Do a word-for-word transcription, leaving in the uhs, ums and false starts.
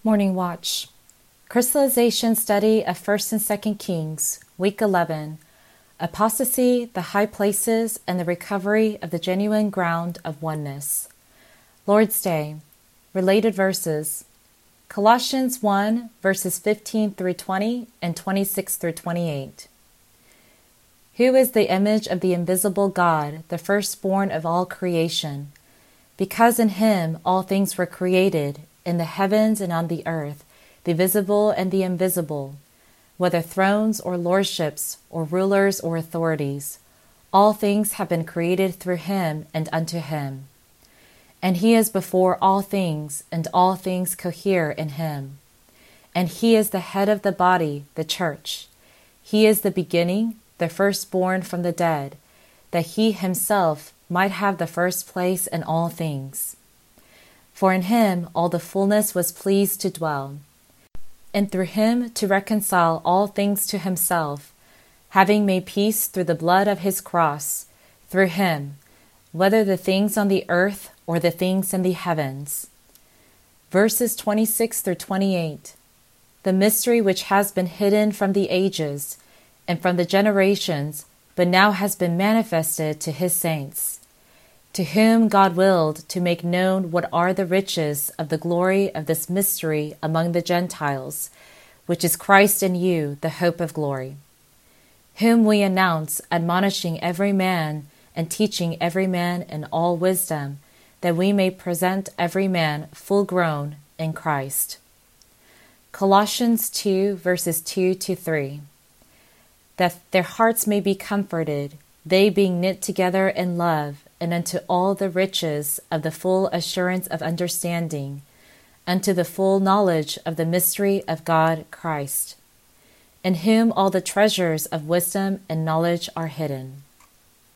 Morning Watch. Crystallization Study of First and Second Kings, Week eleven. Apostasy, the High Places, and the Recovery of the Genuine Ground of Oneness. Lord's Day. Related verses. Colossians one, verses fifteen through twenty and twenty-six through twenty-eight. Who is the image of the invisible God, the firstborn of all creation? Because in him all things were created, in the heavens and on the earth, the visible and the invisible, whether thrones or lordships or rulers or authorities, all things have been created through him and unto him. And he is before all things, and all things cohere in him. And he is the head of the body, the church. He is the beginning, the firstborn from the dead, that he himself might have the first place in all things. For in him all the fullness was pleased to dwell, and through him to reconcile all things to himself, having made peace through the blood of his cross, through him, whether the things on the earth or the things in the heavens. Verses twenty-six through twenty-eight. The mystery which has been hidden from the ages and from the generations, but now has been manifested to his saints, to whom God willed to make known what are the riches of the glory of this mystery among the Gentiles, which is Christ in you, the hope of glory. Whom we announce, admonishing every man and teaching every man in all wisdom, that we may present every man full grown in Christ. Colossians two, verses two to three. That their hearts may be comforted, they being knit together in love, and unto all the riches of the full assurance of understanding, unto the full knowledge of the mystery of God Christ, in whom all the treasures of wisdom and knowledge are hidden.